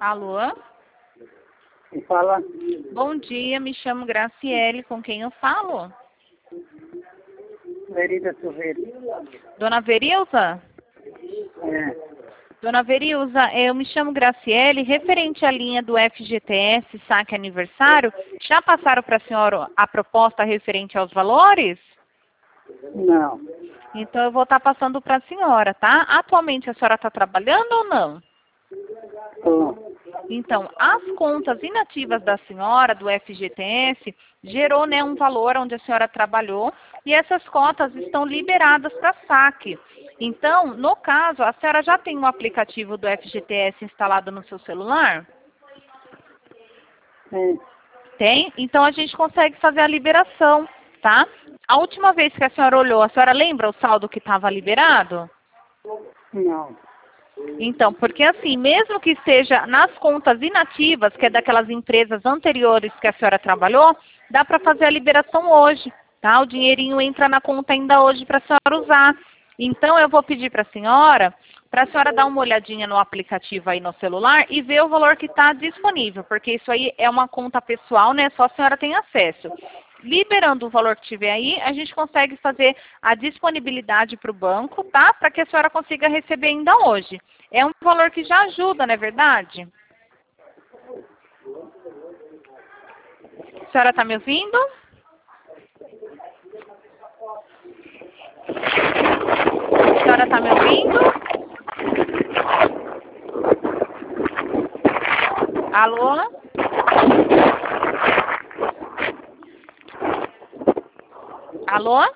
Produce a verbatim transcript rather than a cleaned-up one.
Alô? Quem fala? Bom dia, me chamo Graciele, com quem eu falo? Verida Silveira. Dona Verilza? É. Dona Verilza, eu me chamo Graciele, referente à linha do F G T S Saque Aniversário, já passaram para a senhora a proposta referente aos valores? Não. Então eu vou estar passando para a senhora, tá? Atualmente a senhora está trabalhando ou não? Tô. Então, as contas inativas da senhora, do F G T S, gerou, né, um valor onde a senhora trabalhou e essas cotas estão liberadas para saque. Então, no caso, a senhora já tem um aplicativo do F G T S instalado no seu celular? Sim. Tem? Então a gente consegue fazer a liberação, tá? A última vez que a senhora olhou, a senhora lembra o saldo que estava liberado? Não. Então, porque assim, mesmo que esteja nas contas inativas, que é daquelas empresas anteriores que a senhora trabalhou, dá para fazer a liberação hoje, tá? O dinheirinho entra na conta ainda hoje para a senhora usar. Então, eu vou pedir para a senhora, para a senhora dar uma olhadinha no aplicativo aí no celular e ver o valor que está disponível, porque isso aí é uma conta pessoal, né? Só a senhora tem acesso. Liberando o valor que tiver aí, a gente consegue fazer a disponibilidade para o banco, tá? Para que a senhora consiga receber ainda hoje. É um valor que já ajuda, não é verdade? A senhora está me ouvindo? A senhora está me ouvindo? Alô? Alô?